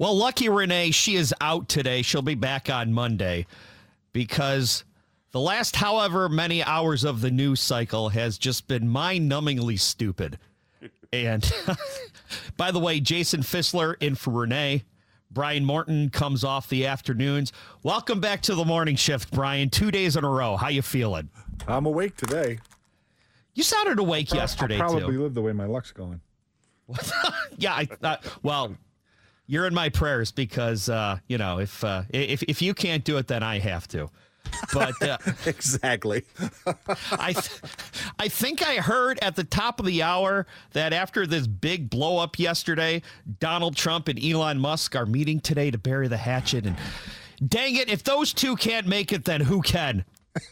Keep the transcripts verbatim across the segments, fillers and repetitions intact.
Well, lucky Renee, she is out today. She'll be back on Monday because the last however many hours of the news cycle has just been mind-numbingly stupid. And by the way, Jason Fissler in for Renee. Brian Morton comes off the afternoons. Welcome back to the morning shift, Brian. Two days in a row. How you feeling? I'm awake today. You sounded awake yesterday, I'll probably too. live the way my luck's going. yeah, I thought, well, you're in my prayers because, uh, you know, if, uh, if if you can't do it, then I have to. But uh, exactly. I th- I think I heard at the top of the hour that after this big blow up yesterday, Donald Trump and Elon Musk are meeting today to bury the hatchet. And dang it, if those two can't make it, then who can?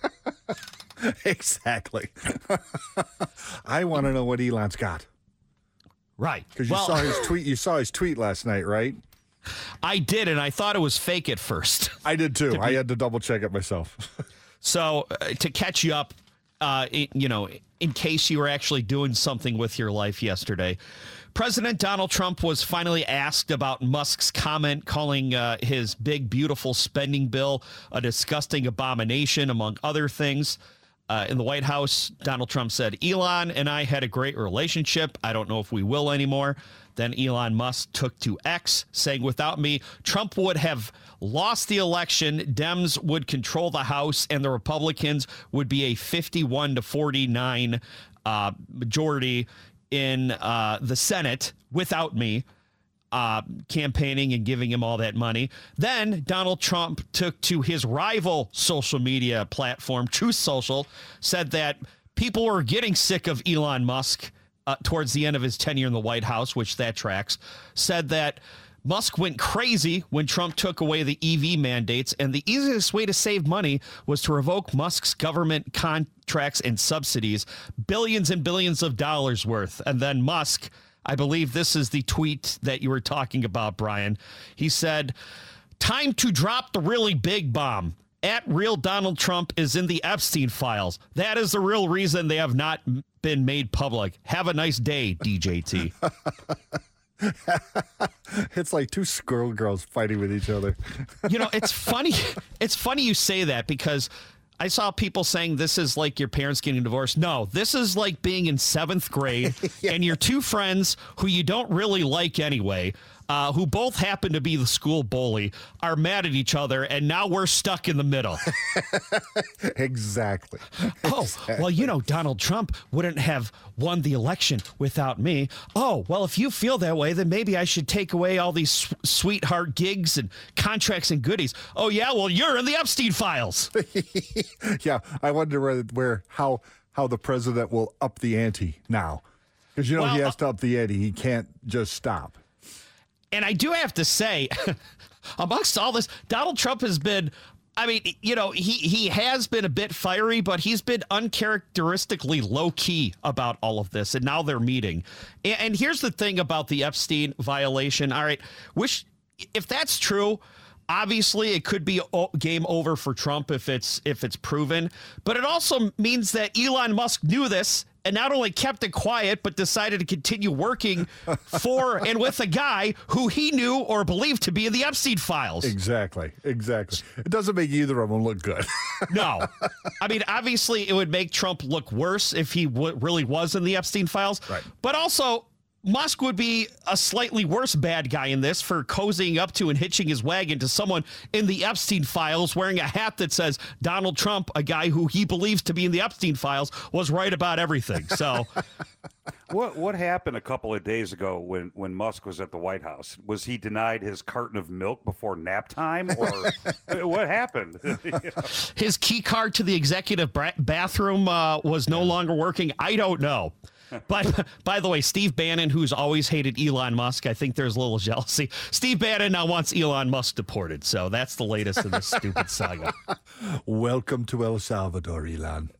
Exactly. I want to know what Elon's got. Right. Because you well, saw his tweet. You saw his tweet last night, right? I did, and I thought it was fake at first. I did too. To be, I had to double check it myself. so uh, to catch you up, uh, it, you know, in case you were actually doing something with your life yesterday, President Donald Trump was finally asked about Musk's comment calling uh, his big, beautiful spending bill a disgusting abomination, among other things. Uh, in the White House, Donald Trump said, Elon and I had a great relationship. I don't know if we will anymore. Then Elon Musk took to X, saying, without me, Trump would have lost the election. Dems would control the House and the Republicans would be a fifty-one to forty-nine uh, majority in uh, the Senate without me. Uh, campaigning and giving him all that money. Then Donald Trump took to his rival social media platform, Truth Social, said that people were getting sick of Elon Musk uh, towards the end of his tenure in the White House, which that tracks, said that Musk went crazy when Trump took away the E V mandates, and the easiest way to save money was to revoke Musk's government contracts and subsidies, billions and billions of dollars worth. And then Musk, I believe this is the tweet that you were talking about, Brian. He said, time to drop the really big bomb. At real Donald Trump is in the Epstein files. That is the real reason they have not been made public. Have a nice day, D J T. It's like two squirrel girls fighting with each other. You know, it's funny. It's funny you say that because I saw people saying this is like your parents getting divorced. No, this is like being in seventh grade yeah. and your two friends who you don't really like anyway, uh, who both happen to be the school bully, are mad at each other, and now we're stuck in the middle. Exactly. Oh, exactly. Well, you know, Donald Trump wouldn't have won the election without me. Oh, well, if you feel that way, then maybe I should take away all these sw- sweetheart gigs and contracts and goodies. Oh, yeah, well, you're in the Epstein files. Yeah, I wonder where, where how how the president will up the ante now. Because, you know, well, he has to up the ante. He can't just stop. And I do have to say, amongst all this, Donald Trump has been, I mean, you know, he, he has been a bit fiery, but he's been uncharacteristically low-key about all of this. And now they're meeting. And, and here's the thing about the Epstein violation. All right, wish if that's true, obviously, it could be game over for Trump if it's if it's proven. But it also means that Elon Musk knew this and not only kept it quiet, but decided to continue working for and with a guy who he knew or believed to be in the Epstein files. Exactly. Exactly. It doesn't make either of them look good. No. I mean, obviously, it would make Trump look worse if he w- really was in the Epstein files. Right. But also, Musk would be a slightly worse bad guy in this for cozying up to and hitching his wagon to someone in the Epstein files wearing a hat that says Donald Trump, a guy who he believes to be in the Epstein files, was right about everything. So what what happened a couple of days ago when, when Musk was at the White House? Was he denied his carton of milk before nap time, or what happened? You know? His key card to the executive bra- bathroom uh, was no longer working. I don't know. But by the way, Steve Bannon, who's always hated Elon Musk, I think there's a little jealousy. Steve Bannon now wants Elon Musk deported. So that's the latest in this stupid saga. Welcome to El Salvador, Elon.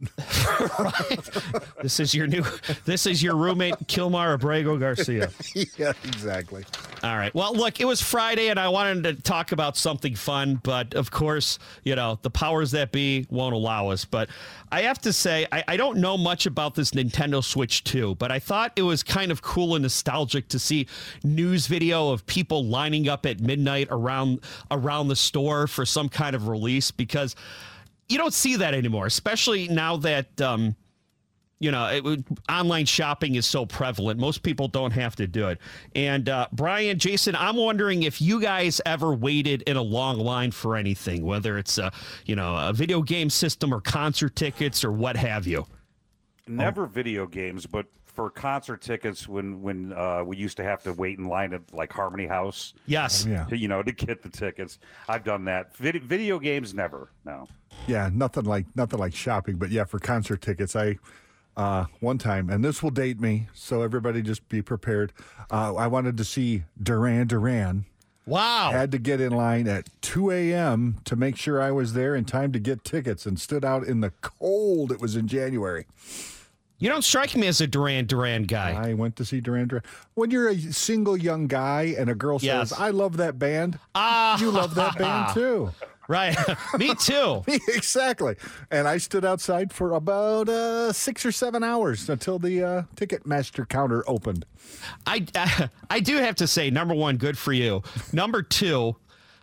Right. This is your new, this is your roommate, Kilmar Abrego Garcia. Yeah, exactly. All right. Well, look, it was Friday and I wanted to talk about something fun, but of course, you know, the powers that be won't allow us. But I have to say, I, I don't know much about this Nintendo Switch two. too, but I thought it was kind of cool and nostalgic to see news video of people lining up at midnight around around the store for some kind of release, because you don't see that anymore, especially now that um, you know, it, online shopping is so prevalent. Most people don't have to do it. And uh, Brian, Jason, I'm wondering if you guys ever waited in a long line for anything, whether it's a, you know, a video game system or concert tickets or what have you. Never video games, but for concert tickets, when when uh, we used to have to wait in line at like Harmony House. Yes. Yeah. To, you know, to get the tickets. I've done that. Vid- video games, never. No. Yeah, nothing like nothing like shopping. But yeah, for concert tickets, I. Uh, one time, and this will date me, so everybody just be prepared. Uh, I wanted to see Duran Duran. Wow. Had to get in line at two a.m. to make sure I was there in time to get tickets, and stood out in the cold. It was in January. You don't strike me as a Duran Duran guy. I went to see Duran Duran. When you're a single young guy and a girl Yes. says, I love that band, Ah. you love that band too. Right. Me too. Exactly. And I stood outside for about uh, six or seven hours until the uh, Ticketmaster counter opened. I, I, I do have to say, number one, good for you. Number two,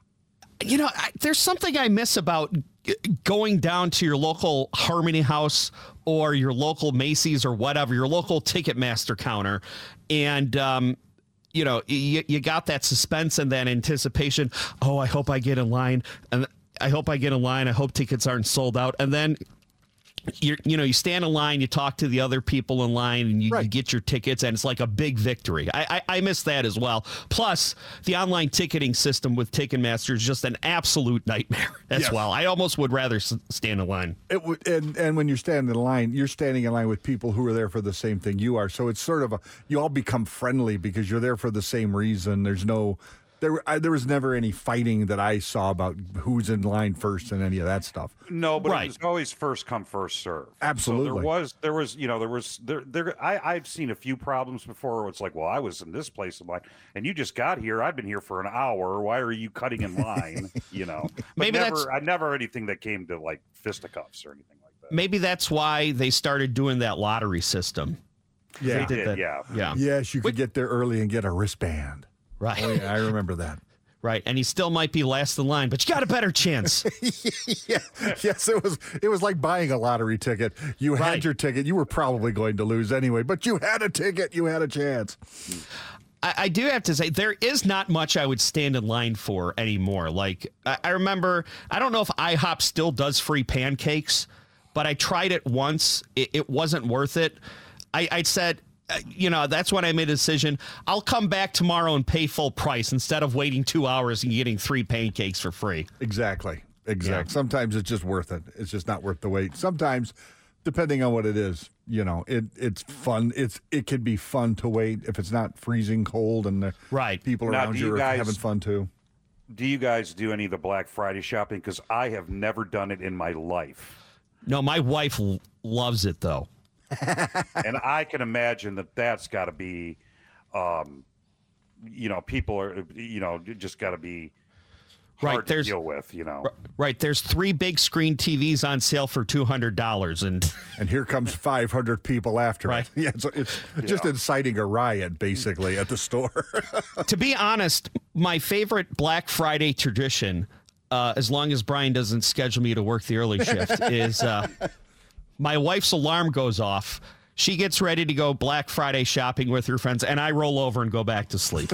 you know, I, there's something I miss about g- going down to your local Harmony House or your local Macy's or whatever, your local Ticketmaster counter. And, um, you know, you, you got that suspense and that anticipation. Oh, I hope I get in line. And I hope I get in line. I hope tickets aren't sold out. And then, you you know, you stand in line, you talk to the other people in line, and you, Right. you get your tickets, and it's like a big victory. I, I I miss that as well. Plus, the online ticketing system with Ticketmaster is just an absolute nightmare as Yes. well. I almost would rather s- stand in line. It w- and and when you're standing in line, you're standing in line with people who are there for the same thing you are. So it's sort of a you all become friendly because you're there for the same reason. There's no there I, there was never any fighting that I saw about who's in line first and any of that stuff. No, but Right. it was always first come, first serve. Absolutely. So there was, there was, you know, there was, there, there. I, I've seen a few problems before where it's like, well, I was in this place in line, and you just got here. I've been here for an hour. Why are you cutting in line? You know, but Maybe never, that's- I never anything that came to like fisticuffs or anything like that. Maybe that's why they started doing that lottery system. Yeah. They did did, that. yeah. Yeah. Yes, you could get there early and get a wristband. Right. Oh, yeah, I remember that. Right. And he still might be last in line, but you got a better chance. Yeah. Yes, it was it was like buying a lottery ticket. You had Right. your ticket. You were probably going to lose anyway, but you had a ticket. You had a chance. I, I do have to say, there is not much I would stand in line for anymore. Like, I, I remember, I don't know if IHOP still does free pancakes, but I tried it once. It, it wasn't worth it. I, I said, uh, you know, that's when I made a decision. I'll come back tomorrow and pay full price instead of waiting two hours and getting three pancakes for free. Exactly. Exactly. Yeah. Sometimes it's just worth it. It's just not worth the wait. Sometimes, depending on what it is, you know, it it's fun. It's it can be fun to wait if it's not freezing cold and the Right. people Now, around do you you are guys- having fun too. Do you guys do any of the Black Friday shopping? Because I have never done it in my life. No, my wife l- loves it, though. And I can imagine that that's got to be, um, you know, people are, you know, just got to be hard Right, to there's- deal with, you know. Right. There's three big screen T Vs on sale for two hundred dollars. And And here comes five hundred people after Right. it. Yeah, so it's just inciting a riot, basically, at the store. to be honest, my favorite Black Friday tradition, uh, as long as Brian doesn't schedule me to work the early shift, is uh, my wife's alarm goes off. She gets ready to go Black Friday shopping with her friends, and I roll over and go back to sleep.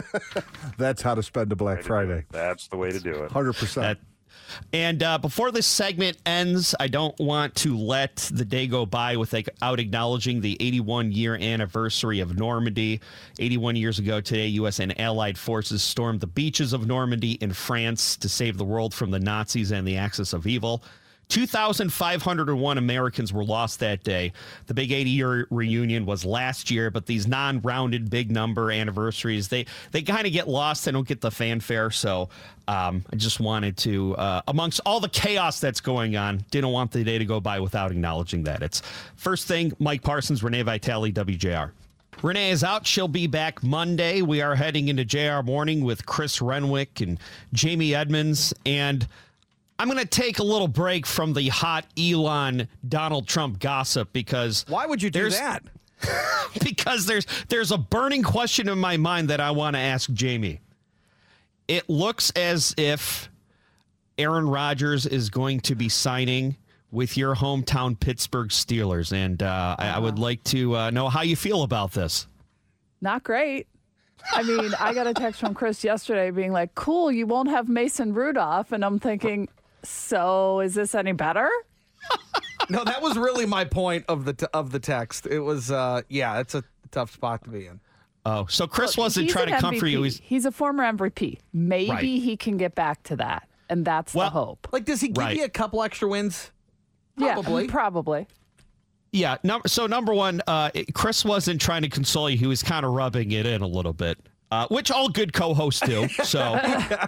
That's how to spend a Black Friday. That's the way to do it. one hundred percent. That- And uh, before this segment ends, I don't want to let the day go by without acknowledging the eighty-one year anniversary of Normandy. eighty-one years ago today, U S and Allied forces stormed the beaches of Normandy in France to save the world from the Nazis and the Axis of Evil. two thousand five hundred one Americans were lost that day. The big eighty-year reunion was last year, but these non-rounded big number anniversaries, they they kind of get lost. They don't get the fanfare. So um, I just wanted to, uh, amongst all the chaos that's going on, didn't want the day to go by without acknowledging that. It's first thing, Mike Parsons, Renee Vitale, W J R. Renee is out. She'll be back Monday. We are heading into J R Morning with Chris Renwick and Jamie Edmonds. And I'm going to take a little break from the hot Elon Donald Trump gossip because Why would you do there's- that? because there's there's a burning question in my mind that I want to ask Jamie. It looks as if Aaron Rodgers is going to be signing with your hometown Pittsburgh Steelers, and uh, I, I would like to uh, know how you feel about this. Not great. I mean, I got a text from Chris yesterday being like, cool, you won't have Mason Rudolph. And I'm thinking, so is this any better? No, that was really my point of the t- of the text. It was, uh, yeah, it's a tough spot to be in. Oh, so Chris Look, wasn't he's trying to an comfort M V P. you. He's, He's a former M V P. Maybe Right. he can get back to that. And that's Well, the hope. Like, does he give Right. you a couple extra wins? Probably. Yeah, probably. yeah. Num- so number one, uh, Chris wasn't trying to console you. He was kind of rubbing it in a little bit, uh, which all good co-hosts do. So.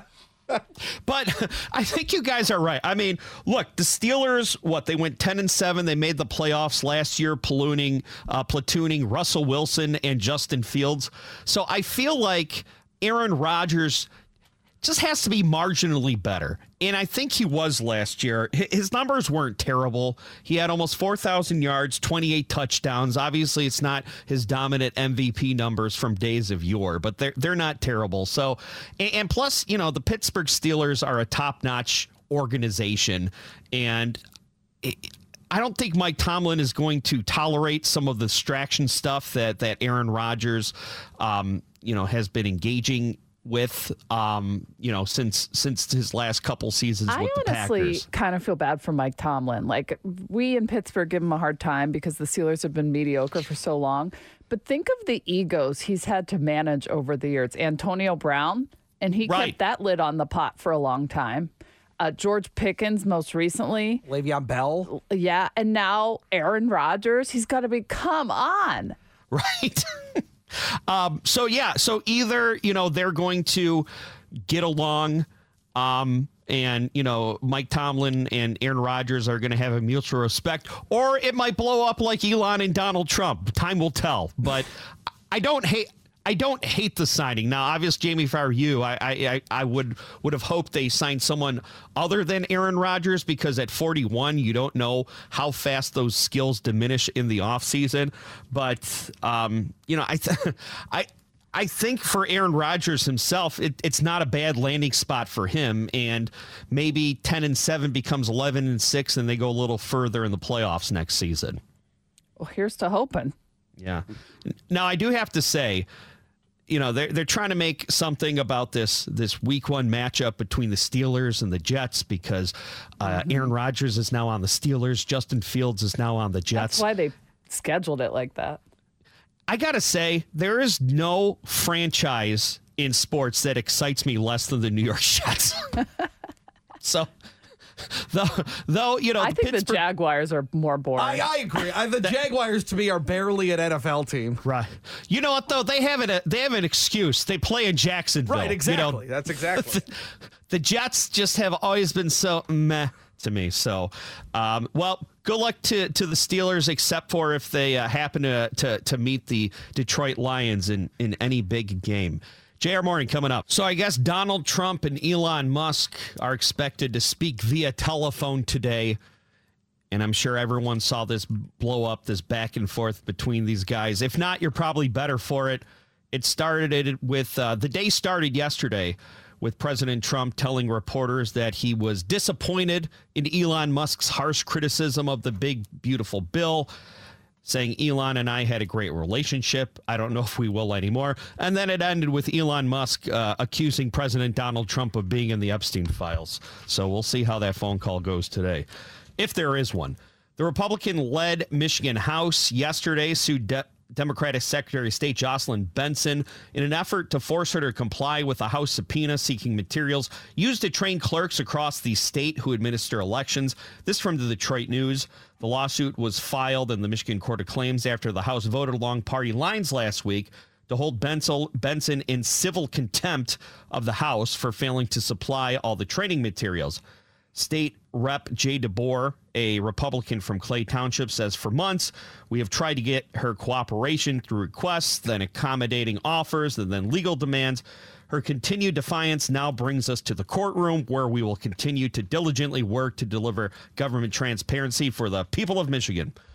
But I think you guys are right. I mean, look, the Steelers, what, they went ten and seven. They made the playoffs last year, platoning, uh, platooning Russell Wilson and Justin Fields. So I feel like Aaron Rodgers just has to be marginally better. And I think he was last year. His numbers weren't terrible. He had almost four thousand yards, twenty-eight touchdowns. Obviously, it's not his dominant M V P numbers from days of yore, but they're, they're not terrible. So, and, and plus, you know, the Pittsburgh Steelers are a top-notch organization. And it, I don't think Mike Tomlin is going to tolerate some of the distraction stuff that, that Aaron Rodgers, um, you know, has been engaging with, um, you know, since since his last couple seasons I with the honestly Packers. kind of feel bad for Mike Tomlin. Like, we in Pittsburgh give him a hard time because the Steelers have been mediocre for so long. But think of the egos he's had to manage over the years. Antonio Brown, and he Right. kept that lid on the pot for a long time. Uh, George Pickens, most recently. Le'Veon Bell. Yeah, and now Aaron Rodgers. He's got to be, come on. Right. um, so, yeah. So either, you know, they're going to get along um, and, you know, Mike Tomlin and Aaron Rodgers are going to have a mutual respect, or it might blow up like Elon and Donald Trump. Time will tell. But I don't hate. I don't hate the signing. Now, obviously, Jamie, if I were you, I, I I would would have hoped they signed someone other than Aaron Rodgers, because at forty-one, you don't know how fast those skills diminish in the offseason. But, um, you know, I, th- I I think for Aaron Rodgers himself, it, it's not a bad landing spot for him. And maybe ten and seven becomes eleven and six, and they go a little further in the playoffs next season. Well, here's to hoping. Yeah. Now, I do have to say, you know, they're, they're trying to make something about this this week one matchup between the Steelers and the Jets, because uh, mm-hmm. Aaron Rodgers is now on the Steelers. Justin Fields is now on the Jets. That's why they scheduled it like that. I got to say, there is no franchise in sports that excites me less than the New York Jets. So, though, though, you know, I the think Pittsburgh- the Jaguars are more boring. I, I agree. I, the Jaguars, to me, are barely an N F L team. Right. You know what, though? They have it. They have an excuse. They play in Jacksonville. Right, exactly. You know, That's exactly. the, the Jets just have always been so meh to me. So, um, well, good luck to, to the Steelers, except for if they uh, happen to, to to meet the Detroit Lions in, in any big game. J R Morning coming up. So I guess Donald Trump and Elon Musk are expected to speak via telephone today. And I'm sure everyone saw this blow up, this back and forth between these guys. If not, you're probably better for it. It started with, uh, the day started yesterday with President Trump telling reporters that he was disappointed in Elon Musk's harsh criticism of the big, beautiful bill, saying Elon and I had a great relationship. I don't know if we will anymore. And then it ended with Elon Musk uh, accusing President Donald Trump of being in the Epstein files. So we'll see how that phone call goes today, if there is one. The Republican-led Michigan House yesterday sued De- Democratic Secretary of State Jocelyn Benson in an effort to force her to comply with a House subpoena seeking materials used to train clerks across the state who administer elections. This from the Detroit News. The lawsuit was filed in the Michigan Court of Claims after the House voted along party lines last week to hold Benson in civil contempt of the House for failing to supply all the training materials. State Rep Jay DeBoer, a Republican from Clay Township, says for months we have tried to get her cooperation through requests, then accommodating offers, and then legal demands. Her continued defiance now brings us to the courtroom, where we will continue to diligently work to deliver government transparency for the people of Michigan.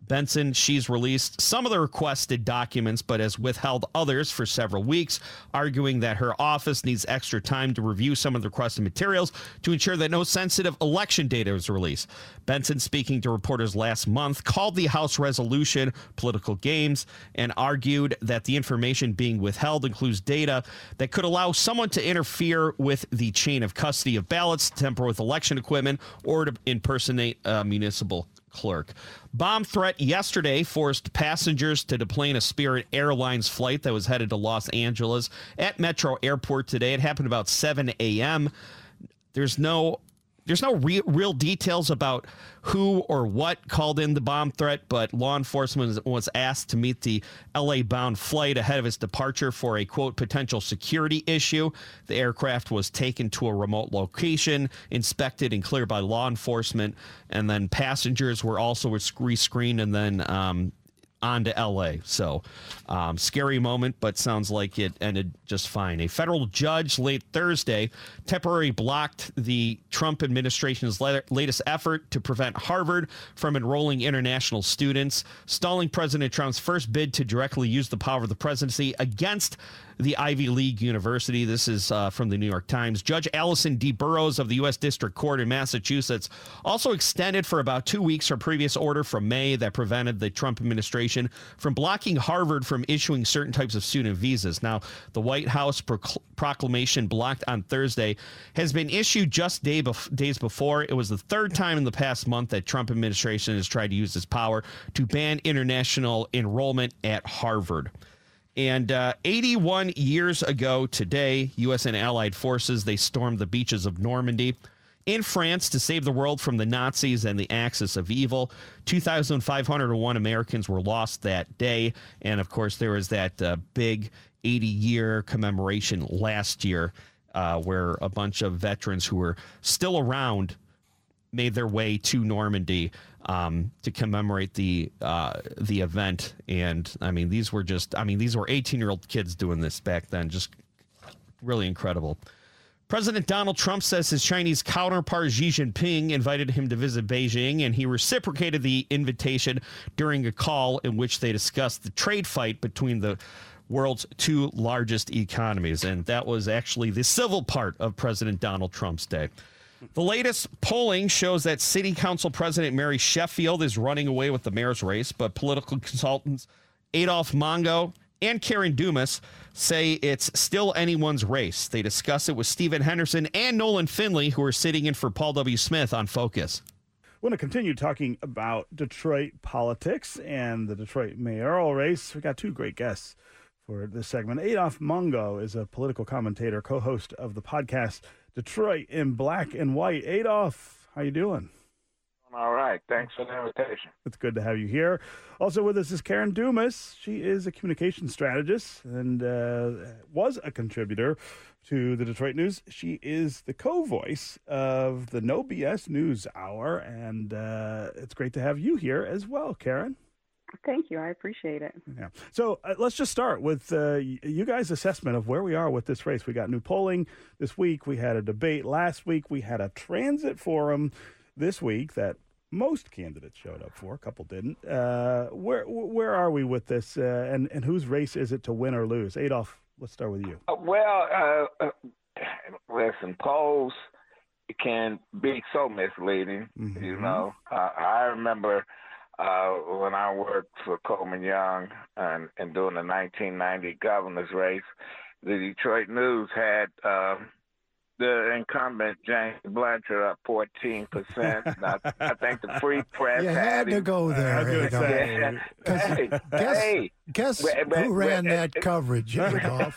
Benson, she's released some of the requested documents, but has withheld others for several weeks, arguing that her office needs extra time to review some of the requested materials to ensure that no sensitive election data is released. Benson, speaking to reporters last month, called the House resolution political games and argued that the information being withheld includes data that could allow someone to interfere with the chain of custody of ballots, tamper with election equipment, or to impersonate a municipal clerk. Bomb threat yesterday forced passengers to deplane a Spirit Airlines flight that was headed to Los Angeles at Metro Airport today. It happened about seven a.m. There's no There's no re- real details about who or what called in the bomb threat, but law enforcement was asked to meet the L A-bound flight ahead of its departure for a, quote, potential security issue. The aircraft was taken to a remote location, inspected and cleared by law enforcement, and then passengers were also rescreened and then um, on to L A. So um, scary moment, but sounds like it ended just fine. A federal judge late Thursday temporarily blocked the Trump administration's latest effort to prevent Harvard from enrolling international students, stalling President Trump's first bid to directly use the power of the presidency against the Ivy League University. This is uh, from the New York Times. Judge Allison D. Burroughs of the U S District Court in Massachusetts also extended for about two weeks her previous order from May that prevented the Trump administration from blocking Harvard from issuing certain types of student visas. Now, the White House procl- proclamation blocked on Thursday has been issued just day bef- days before. It was the third time in the past month that Trump administration has tried to use its power to ban international enrollment at Harvard. And uh, eighty-one years ago today, U S and allied forces, they stormed the beaches of Normandy in France to save the world from the Nazis and the Axis of evil. two thousand five hundred one Americans were lost that day. And, of course, there was that uh, big eighty-year commemoration last year uh, where a bunch of veterans who were still around made their way to Normandy um, to commemorate the uh, the event. And I mean, these were just I mean, these were eighteen year old kids doing this back then. Just really incredible. President Donald Trump says his Chinese counterpart Xi Jinping invited him to visit Beijing, and he reciprocated the invitation during a call in which they discussed the trade fight between the world's two largest economies. And that was actually the civil part of President Donald Trump's day. The latest polling shows that City Council President Mary Sheffield is running away with the mayor's race, but political consultants Adolph Mongo and Karen Dumas say it's still anyone's race. They discuss it with Stephen Henderson and Nolan Finley, who are sitting in for Paul W. Smith on Focus. We're going to continue talking about Detroit politics and the Detroit mayoral race. We got two great guests for this segment. Adolph Mongo is a political commentator, co-host of the podcast Detroit in Black and White. Adolph, how you doing? All right. Thanks for the invitation. It's good to have you here. Also with us is Karen Dumas. She is a communication strategist and uh, was a contributor to the Detroit News. She is the co-voice of the No B S News Hour, and uh, it's great to have you here as well, Karen. Thank you. I appreciate it. Yeah. So uh, let's just start with uh, you guys' assessment of where we are with this race. We got new polling this week. We had a debate last week. We had a transit forum this week that most candidates showed up for. A couple didn't. Uh, where where are we with this, uh, and, and whose race is it to win or lose? Adolph, let's start with you. Uh, well, uh, uh, listen, polls can be so misleading, mm-hmm. you know. Uh, I remember Uh, when I worked for Coleman Young and, and doing the nineteen ninety governor's race, the Detroit News had uh, the incumbent James Blanchard up fourteen percent. I, I think the Free Press you had, had to him. go there. Yeah. Hey, guess hey. guess But- but- who ran but- that coverage, Adolph?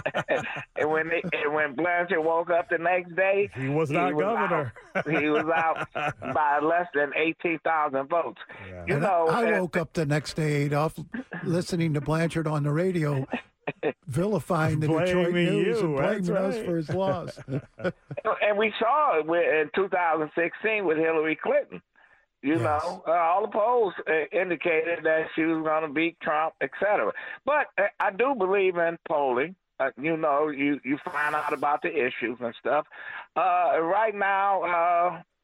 and when they, and when Blanchard woke up the next day, He was not governor. Out. He was out by less than eighteen thousand votes. Yeah. You And know, I uh, woke up the next day, Adolph, listening to Blanchard on the radio, vilifying the Detroit Blaming News you, and blaming that's us right. for his loss. and we saw it with, in two thousand sixteen with Hillary Clinton. You Yes. know, uh, all the polls uh, indicated that she was going to beat Trump, et cetera. But uh, I do believe in polling. Uh, you know, you, you find out about the issues and stuff. Uh, right now, uh,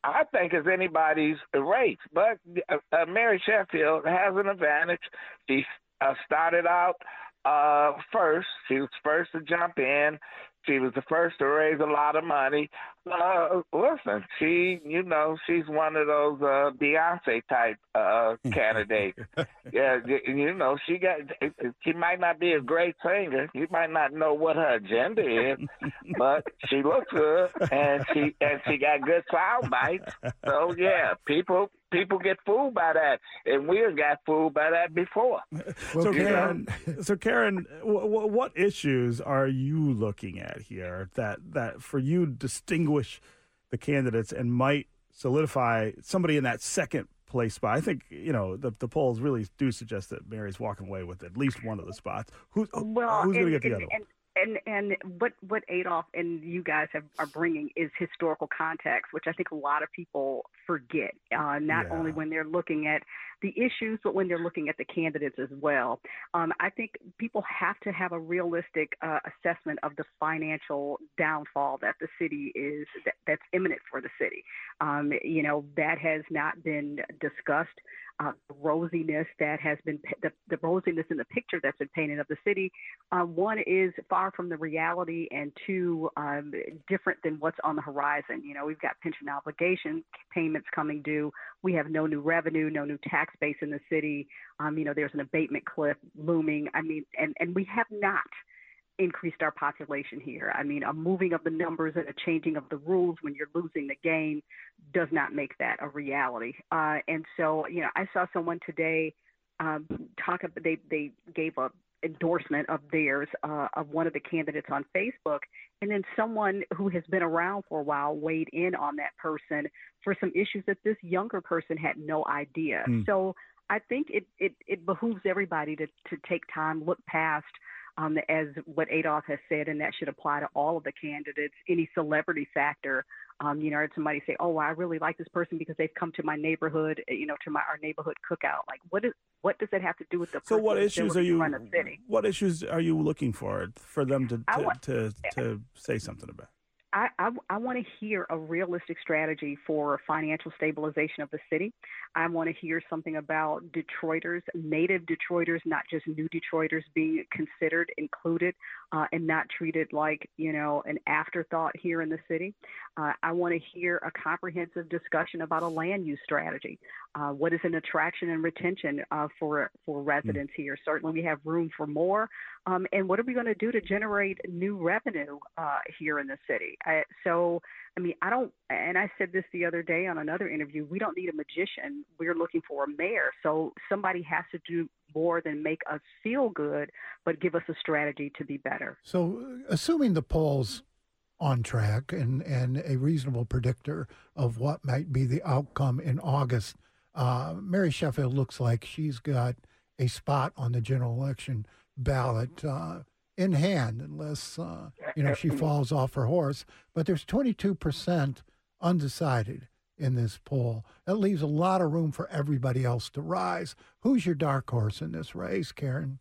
I think it's anybody's race. But uh, uh, Mary Sheffield has an advantage. She uh, started out uh, first. She was first to jump in. She was the first to raise a lot of money. Uh, listen, she, you know, she's one of those uh, Beyonce type uh, candidates. Yeah, you know, she got. She might not be a great singer. You might not know what her agenda is, but she looks good, and she and she got good sound bites. So yeah, people. People get fooled by that, and we got fooled by that before. So, Karen, so Karen, w- w- what issues are you looking at here that that for you distinguish the candidates and might solidify somebody in that second place spot? I think you know the the polls really do suggest that Mary's walking away with at least one of the spots. Who, well, who's going to and, get the and, other one? And, And and what what Adolph and you guys have, are bringing is historical context, which I think a lot of people forget. Uh, not Yeah. only when they're looking at the issues, but when they're looking at the candidates as well. Um, I think people have to have a realistic uh, assessment of the financial downfall that the city is that, that's imminent for the city. Um, you know, that has not been discussed. Uh, the rosiness that has been the, the rosiness in the picture that's been painted of the city. Uh, one is far from the reality, and two, um, different than what's on the horizon. You know, we've got pension obligation payments coming due. We have no new revenue, no new tax base in the city. Um, you know, there's an abatement cliff looming. I mean, and, and we have not increased our population here. I mean, a moving of the numbers and a changing of the rules when you're losing the game does not make that a reality. Uh, and so, you know, I saw someone today um, talk about, they, they gave a endorsement of theirs, uh, of one of the candidates on Facebook. And then someone who has been around for a while weighed in on that person for some issues that this younger person had no idea. Mm. So I think it, it, it behooves everybody to, to take time, look past Um, as what Adolph has said, and that should apply to all of the candidates, any celebrity factor. Um, you know, I heard somebody say, oh, I really like this person because they've come to my neighborhood, you know, to my our neighborhood cookout. Like, what is what does that have to do with the so what person's issues ability are you to run a city? What issues are you looking for for them to to, want, to, to say something about? I, I, I want to hear a realistic strategy for financial stabilization of the city. I want to hear something about Detroiters, native Detroiters, not just new Detroiters being considered, included, uh, and not treated like, you know, an afterthought here in the city. Uh, I want to hear a comprehensive discussion about a land use strategy. Uh, what is an attraction and retention uh, for, for residents mm. here? Certainly we have room for more. Um, and what are we going to do to generate new revenue uh, here in the city? I, so, I mean, I don't, and I said this the other day on another interview, we don't need a magician. We're looking for a mayor. So somebody has to do more than make us feel good, but give us a strategy to be better. So assuming the polls on track and, and a reasonable predictor of what might be the outcome in August, uh, Mary Sheffield looks like she's got a spot on the general election ballot uh, in hand, unless uh, you know she falls off her horse. But there's twenty-two percent undecided in this poll. That leaves a lot of room for everybody else to rise. Who's your dark horse in this race, Karen?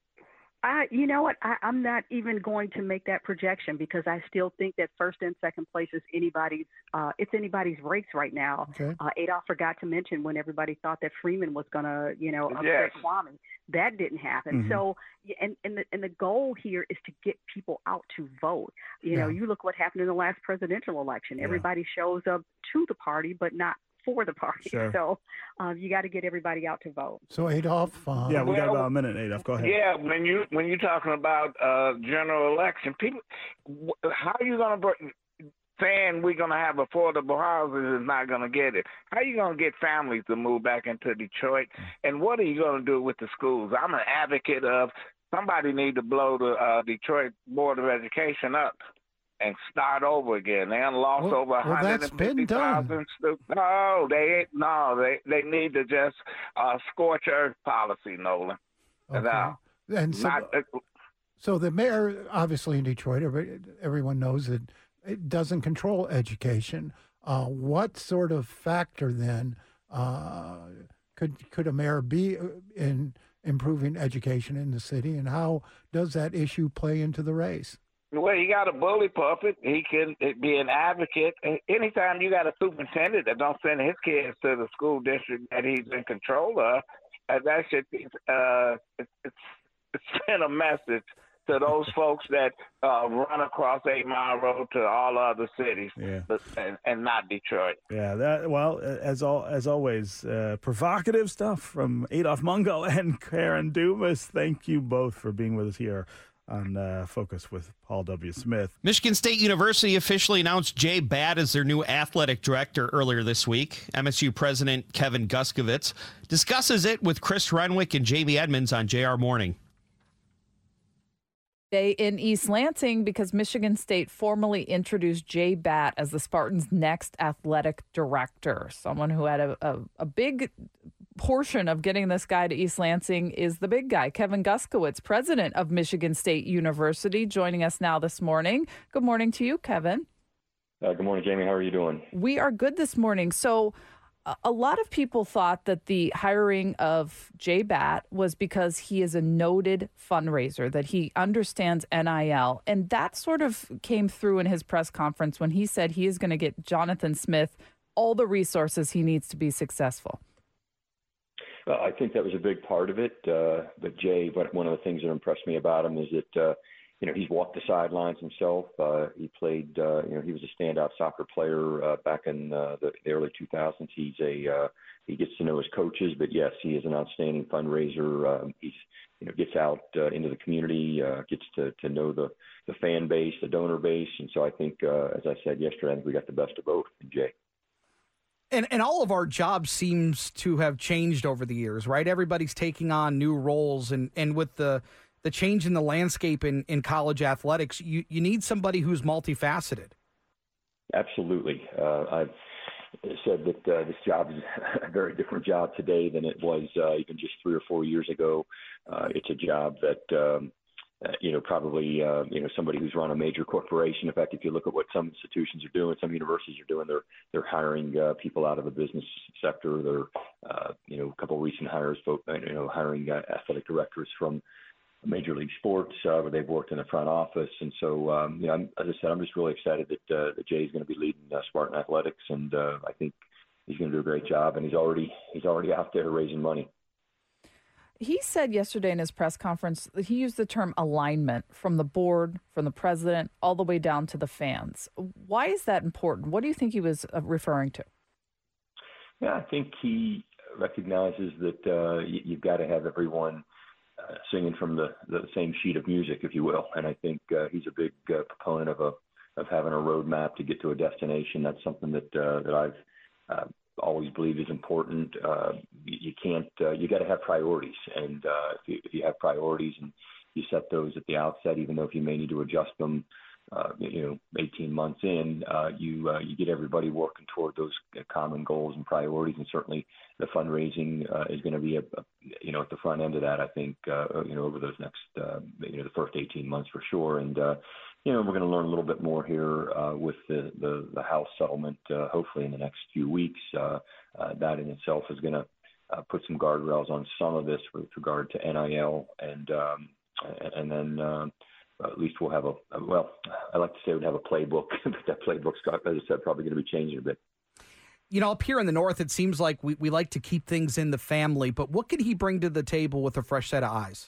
I, you know what? I, I'm not even going to make that projection because I still think that first and second place is anybody's. Uh, it's anybody's race right now. Okay. Uh, Adolph forgot to mention when everybody thought that Freeman was going to, you know, upset yes. Kwame. That didn't happen. Mm-hmm. So, and and the and the goal here is to get people out to vote. You know, Yeah. you look what happened in the last presidential election. Yeah. Everybody shows up to the party, but not for the party. Sure. So um, you got to get everybody out to vote. So Adolph, uh, Yeah, we got Well, about a minute, Adolph. Go ahead. Yeah, when you when you're talking about uh, general election, people, wh- how are you going to saying we're going to have affordable houses is not going to get it? How are you going to get families to move back into Detroit? And what are you going to do with the schools? I'm an advocate of somebody need to blow the uh, Detroit Board of Education up and start over again. They done lost Well- over well, that's been one hundred fifty thousand students. No, they ain't. No, they they need to just uh, scorch earth policy, Nolan. okay. No, and so, not, uh, so the mayor, obviously in Detroit, every- everyone knows that it doesn't control education. Uh, what sort of factor then uh, could could a mayor be in improving education in the city, and how does that issue play into the race? Well, you got a bully puppet. He can be an advocate. Anytime you got a superintendent that don't send his kids to the school district that he's in control of, uh, that should uh, it's, it's, it's send a message to those folks that uh, run across Eight Mile Road to all other cities, yeah. but, and, and not Detroit. Yeah, that well, as all as always, uh, provocative stuff from Adolph Mungo and Karen Dumas. Thank you both for being with us here on uh, Focus with Paul W. Smith. Michigan State University officially announced Jay Batt as their new athletic director earlier this week. M S U President Kevin Guskovitz discusses it with Chris Renwick and Jamie Edmonds on J R Morning. In East Lansing, because Michigan State formally introduced Jay Batt as the Spartans' next athletic director. Someone who had a, a, a big portion of getting this guy to East Lansing is the big guy, Kevin Guskovitz, president of Michigan State University, joining us now this morning. Good morning to you, Kevin. Uh, good morning, Jamie. How are you doing? We are good this morning. So a lot of people thought that the hiring of Jay Batt was because he is a noted fundraiser, that he understands N I L. And that sort of came through in his press conference when he said he is going to get Jonathan Smith all the resources he needs to be successful. Well, I think that was a big part of it. Uh, but Jay, one of the things that impressed me about him is that, uh, you know, he's walked the sidelines himself. Uh, he played, uh, you know, he was a standout soccer player uh, back in uh, the, the early two thousands. He's a, uh, he gets to know his coaches, but yes, he is an outstanding fundraiser. Um, he's, you know, gets out uh, into the community, uh, gets to, to know the, the fan base, the donor base. And so I think, uh, as I said yesterday, I think we got the best of both in Jay. And and all of our jobs seems to have changed over the years, right? Everybody's taking on new roles, and, and with the the change in the landscape in, in college athletics, you, you need somebody who's multifaceted. Absolutely. Uh, I've said that uh, this job is a very different job today than it was uh, even just three or four years ago. Uh, it's a job that, um, uh, you know, probably, uh, you know, somebody who's run a major corporation. In fact, if you look at what some institutions are doing, some universities are doing, they're they're hiring uh, people out of the business sector. They're, uh, you know, a couple of recent hires, you know, hiring uh, athletic directors from Major League Sports, uh, where they've worked in the front office. And so, um, you know, I'm, as I said, I'm just really excited that, uh, that Jay's going to be leading uh, Spartan Athletics, and uh, I think he's going to do a great job. And he's already he's already out there raising money. He said yesterday in his press conference that he used the term alignment from the board, from the president, all the way down to the fans. Why is that important? What do you think he was referring to? Yeah, I think he recognizes that uh, you, you've got to have everyone Uh, singing from the, the same sheet of music, if you will. And I think uh, he's a big uh, proponent of a of having a roadmap to get to a destination. That's something that uh, that I've uh, always believed is important. Uh, you, you can't uh, you got to have priorities, and uh, if, you, if you have priorities and you set those at the outset, even though if you may need to adjust them, uh, you know, eighteen months in, uh, you uh, you get everybody working toward those common goals and priorities, and certainly the fundraising uh, is going to be a, a you know at the front end of that. I think uh, you know over those next uh, you know the first eighteen months for sure, and uh, you know we're going to learn a little bit more here uh, with the, the the House settlement uh, hopefully in the next few weeks. Uh, uh, that in itself is going to uh, put some guardrails on some of this with regard to N I L, and um, and then. Uh, at least we'll have a, well, I like to say we'd have a playbook, but that playbook's, as I said, probably going to be changing a bit. You know, up here in the North, it seems like we, we like to keep things in the family, but what could he bring to the table with a fresh set of eyes?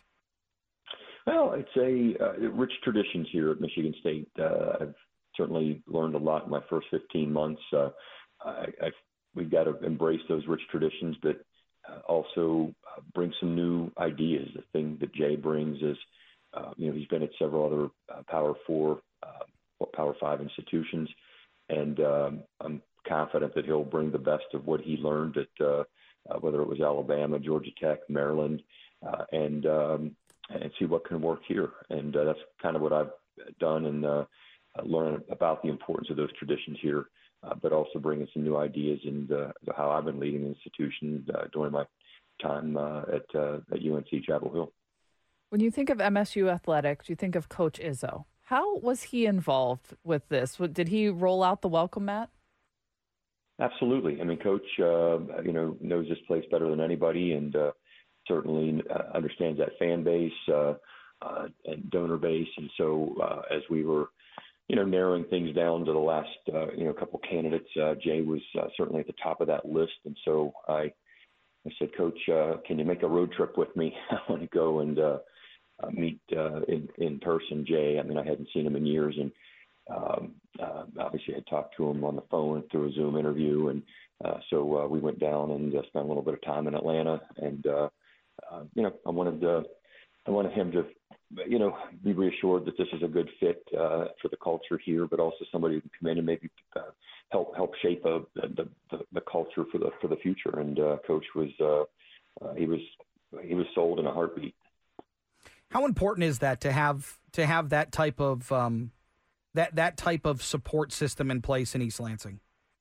Well, it's a uh, rich traditions here at Michigan State. Uh, I've certainly learned a lot in my first fifteen months. Uh, I, I've, we've got to embrace those rich traditions, but uh, also uh, bring some new ideas. The thing that Jay brings is, Uh, you know, he's been at several other uh, Power Four, uh, Power Five institutions, and um, I'm confident that he'll bring the best of what he learned at uh, uh, whether it was Alabama, Georgia Tech, Maryland, uh, and um, and see what can work here. And uh, that's kind of what I've done, and uh, learn about the importance of those traditions here, uh, but also bringing some new ideas and uh, how I've been leading the institution uh, during my time uh, at uh, at U N C Chapel Hill. When you think of M S U athletics, you think of Coach Izzo. How was he involved with this? Did he roll out the welcome mat? Absolutely. I mean, Coach, uh, you know, knows this place better than anybody, and uh, certainly uh, understands that fan base. Uh, uh, and donor base. And so uh, as we were, you know, narrowing things down to the last, uh, you know, couple candidates, uh, Jay was uh, certainly at the top of that list. And so I, I said, Coach, uh, can you make a road trip with me? I want to go and uh, uh, meet uh, in, in person Jay. I mean, I hadn't seen him in years. And um, uh, obviously I had talked to him on the phone through a Zoom interview. And uh, so uh, we went down and uh, spent a little bit of time in Atlanta. And, uh, uh, you know, I wanted to, I wanted him to, you know, be reassured that this is a good fit uh, for the culture here, but also somebody who can come in and maybe uh, help help shape a, the, the the culture for the for the future. And uh, Coach was uh, uh, he was he was sold in a heartbeat. How important is that to have to have that type of um, that that type of support system in place in East Lansing?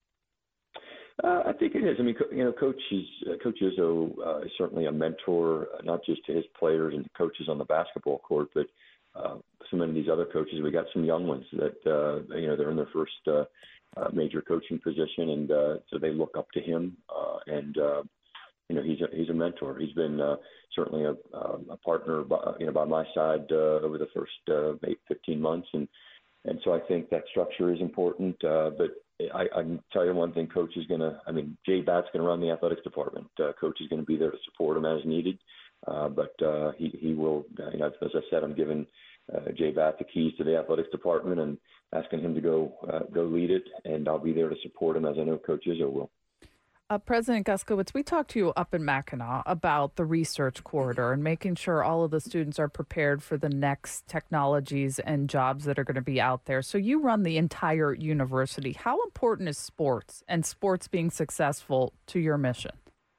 Uh, I think it is. I mean, you know, Coach is uh, Coach Izzo uh, is certainly a mentor, uh, not just to his players and coaches on the basketball court, but uh, so many of these other coaches. We got some young ones that uh, you know they're in their first uh, uh, major coaching position, and uh, so they look up to him. Uh, and uh, you know, he's a, he's a mentor. He's been uh, certainly a, a partner, by, you know, by my side uh, over the first uh, eight, fifteen months, and and so I think that structure is important, uh, but. I, I can tell you one thing, Coach is going to, I mean, Jay Batt's going to run the athletics department. Uh, Coach is going to be there to support him as needed. Uh, but uh, he, he will, you know, as I said, I'm giving uh, Jay Batt the keys to the athletics department and asking him to go uh, go lead it. And I'll be there to support him as I know Coach Izzo will. Uh, President Guskiewicz, we talked to you up in Mackinac about the research corridor and making sure all of the students are prepared for the next technologies and jobs that are going to be out there. So you run the entire university. How important is sports and sports being successful to your mission?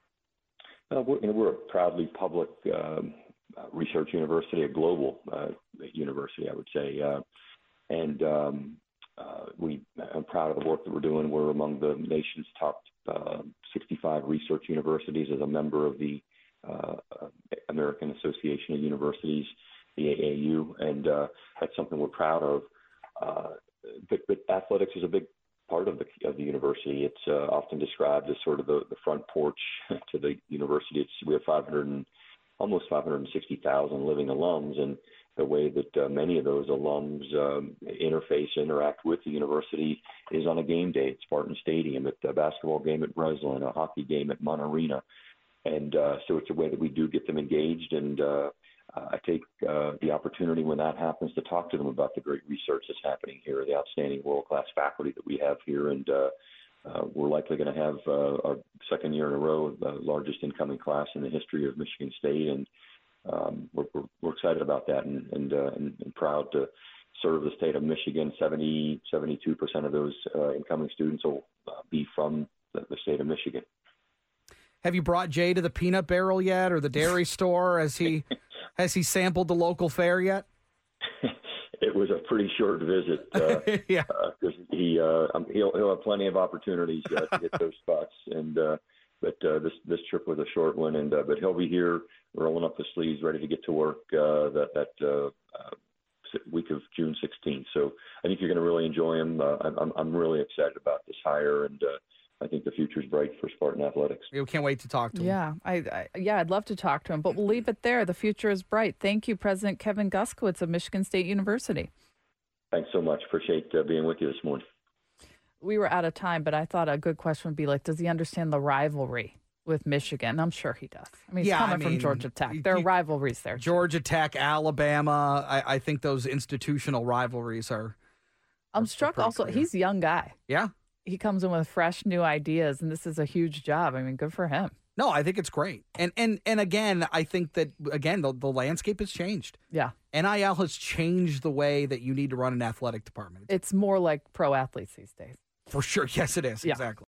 Uh, we're, you know, we're a proudly public um, uh, research university, a global uh, university, I would say. Uh, and um, uh, we, I'm proud of the work that we're doing. We're among the nation's top Uh, sixty-five research universities as a member of the uh, American Association of Universities, the A A U, and uh, that's something we're proud of. Uh, but, but athletics is a big part of the of the university. It's uh, often described as sort of the, the front porch to the university. It's, we have five hundred and, almost five hundred sixty thousand living alums, and the way that uh, many of those alums um, interface, interact with the university is on a game day at Spartan Stadium, at a basketball game at Breslin, a hockey game at Mon Arena. And uh, so it's a way that we do get them engaged. And uh, I take uh, the opportunity when that happens to talk to them about the great research that's happening here, the outstanding world-class faculty that we have here. And uh, uh, we're likely going to have uh, our second year in a row, the largest incoming class in the history of Michigan State. And Um, we're, we're, we're excited about that and, and, uh, and, and proud to serve the state of Michigan. seventy, seventy-two percent of those uh, incoming students will uh, be from the, the state of Michigan. Have you brought Jay to the peanut barrel yet, or the dairy store? Has he has he sampled the local fare yet? It was a pretty short visit. Uh, yeah, uh, he uh, he'll he'll have plenty of opportunities uh, to get those spots, and uh, but uh, this this trip was a short one, and uh, but he'll be here, rolling up the sleeves, ready to get to work uh, that that uh, uh, week of June sixteenth. So I think you're going to really enjoy him. Uh, I'm I'm really excited about this hire, and uh, I think the future's bright for Spartan athletics. We can't wait to talk to him. Yeah, I, I yeah, I'd love to talk to him, but we'll leave it there. The future is bright. Thank you, President Kevin Guskiewicz of Michigan State University. Thanks so much. Appreciate uh, being with you this morning. We were out of time, but I thought a good question would be like, does he understand the rivalry with Michigan? I'm sure he does. I mean, he's Yeah, coming I mean, from Georgia Tech. There are you- rivalries there. Georgia Tech, Alabama. I, I think those institutional rivalries are. I'm are struck pretty also, clear. he's a young guy. Yeah. He comes in with fresh new ideas, and this is a huge job. I mean, good for him. No, I think it's great. And and and again, I think that again the, the landscape has changed. Yeah. N I L has changed the way that you need to run an athletic department. It's more like pro athletes these days. For sure. Yes, it is. Yeah. Exactly.